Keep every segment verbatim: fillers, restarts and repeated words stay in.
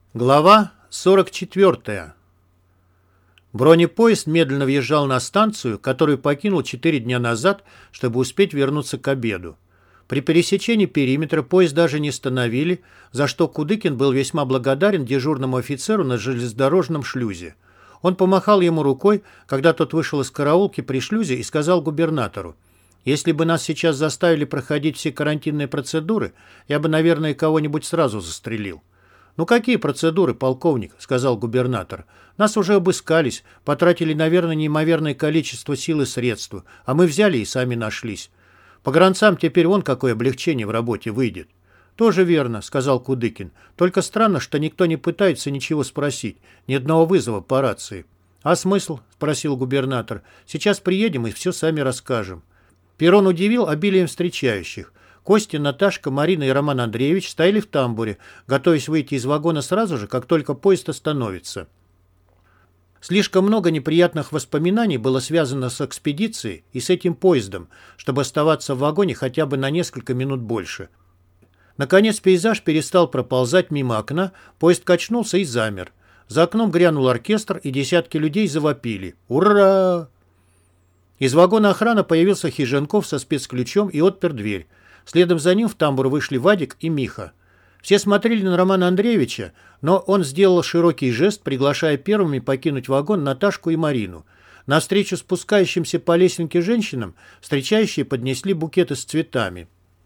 Глава сорок четвёртая. Бронепоезд медленно въезжал на станцию, которую покинул четыре дня назад, чтобы успеть вернуться к обеду. При пересечении периметра поезд даже не остановили, за что Кудыкин был весьма благодарен дежурному офицеру на железнодорожном шлюзе. Он помахал ему рукой, когда тот вышел из караулки при шлюзе, и сказал губернатору: «Если бы нас сейчас заставили проходить все карантинные процедуры, я бы, наверное, кого-нибудь сразу застрелил». «Ну какие процедуры, полковник?» — сказал губернатор. «Нас уже обыскались, потратили, наверное, неимоверное количество сил и средств, а мы взяли и сами нашлись. Погранцам теперь вон какое облегчение в работе выйдет». «Тоже верно», — сказал Кудыкин. «Только странно, что никто не пытается ничего спросить, ни одного вызова по рации». «А смысл?» — спросил губернатор. «Сейчас приедем и все сами расскажем». Перрон удивил обилием встречающих. Костя, Наташка, Марина и Роман Андреевич стояли в тамбуре, готовясь выйти из вагона сразу же, как только поезд остановится. Слишком много неприятных воспоминаний было связано с экспедицией и с этим поездом, чтобы оставаться в вагоне хотя бы на несколько минут больше. Наконец пейзаж перестал проползать мимо окна, поезд качнулся и замер. За окном грянул оркестр, и десятки людей завопили: «Ура!». Из вагона охраны появился Хиженков со спецключом и отпер дверь. Следом за ним в тамбур вышли Вадик и Миха. Все смотрели на Романа Андреевича, но он сделал широкий жест, приглашая первыми покинуть вагон Наташку и Марину. Навстречу спускающимся по лесенке женщинам встречающие поднесли букеты с цветами.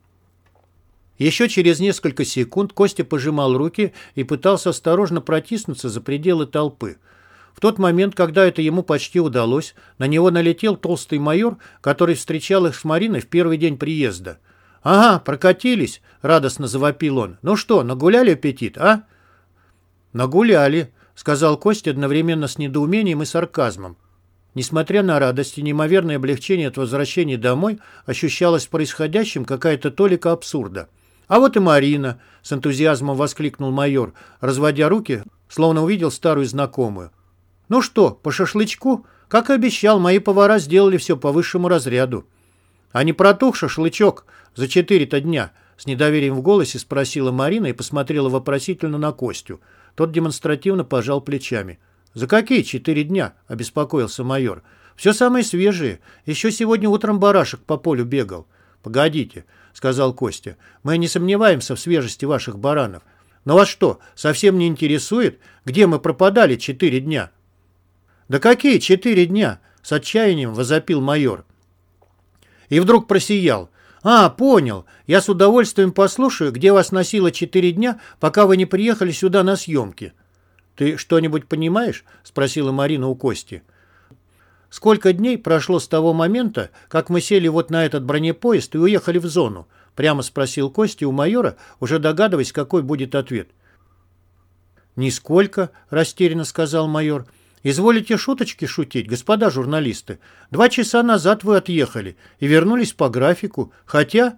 Еще через несколько секунд Костя пожимал руки и пытался осторожно протиснуться за пределы толпы. В тот момент, когда это ему почти удалось, на него налетел толстый майор, который встречал их с Мариной в первый день приезда. «Ага, прокатились!» — радостно завопил он. «Ну что, нагуляли аппетит, а?» «Нагуляли», — сказал Костя одновременно с недоумением и сарказмом. Несмотря на радость и неимоверное облегчение от возвращения домой, ощущалось в происходящем какая-то толика абсурда. «А вот и Марина!» — с энтузиазмом воскликнул майор, разводя руки, словно увидел старую знакомую. «Ну что, по шашлычку? Как и обещал, мои повара сделали все по высшему разряду». «А не протух шашлычок за четыре-то дня?» — с недоверием в голосе спросила Марина и посмотрела вопросительно на Костю. Тот демонстративно пожал плечами. «За какие четыре дня?» — обеспокоился майор. «Все самое свежее. Еще сегодня утром барашек по полю бегал». «Погодите», — сказал Костя. «Мы не сомневаемся в свежести ваших баранов. Но вас что, совсем не интересует, где мы пропадали четыре дня?» «Да какие четыре дня?» — с отчаянием возопил майор. И вдруг просиял. «А, понял. Я с удовольствием послушаю, где вас носило четыре дня, пока вы не приехали сюда на съемки». «Ты что-нибудь понимаешь?» — спросила Марина у Кости. «Сколько дней прошло с того момента, как мы сели вот на этот бронепоезд и уехали в зону?» — прямо спросил Костя у майора, уже догадываясь, какой будет ответ. «Нисколько», — растерянно сказал майор. «Изволите шуточки шутить, господа журналисты. Два часа назад вы отъехали и вернулись по графику, хотя...»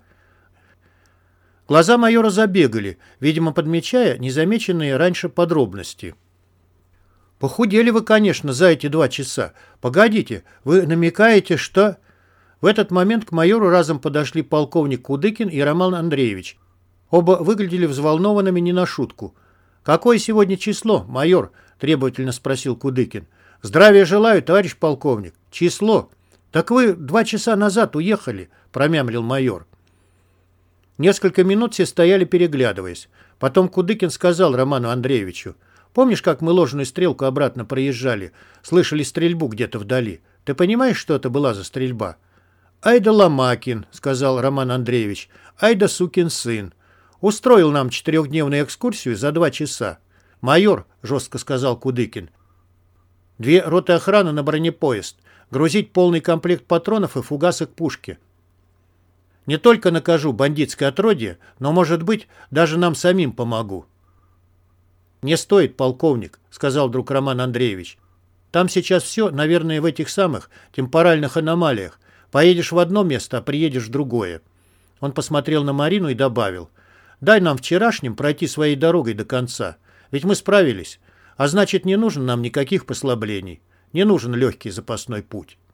Глаза майора забегали, видимо, подмечая незамеченные раньше подробности. «Похудели вы, конечно, за эти два часа. Погодите, вы намекаете, что...» В этот момент к майору разом подошли полковник Кудыкин и Роман Андреевич. Оба выглядели взволнованными не на шутку. «Какое сегодня число, майор?» — требовательно спросил Кудыкин. «Здравия желаю, товарищ полковник. Число. Так вы два часа назад уехали», — промямлил майор. Несколько минут все стояли, переглядываясь. Потом Кудыкин сказал Роману Андреевичу: «Помнишь, как мы ложную стрелку обратно проезжали? Слышали стрельбу где-то вдали. Ты понимаешь, что это была за стрельба?» «Ай да Ломакин», — сказал Роман Андреевич. «Ай да сукин сын. Устроил нам четырехдневную экскурсию за два часа». «Майор», — жестко сказал Кудыкин, — «две роты охраны на бронепоезд. Грузить полный комплект патронов и фугасы к пушке. Не только накажу бандитское отродье, но, может быть, даже нам самим помогу». «Не стоит, полковник», — сказал вдруг Роман Андреевич. «Там сейчас все, наверное, в этих самых темпоральных аномалиях. Поедешь в одно место, а приедешь в другое». Он посмотрел на Марину и добавил: «Дай нам вчерашним пройти своей дорогой до конца. Ведь мы справились. А значит, не нужно нам никаких послаблений. Не нужен легкий запасной путь».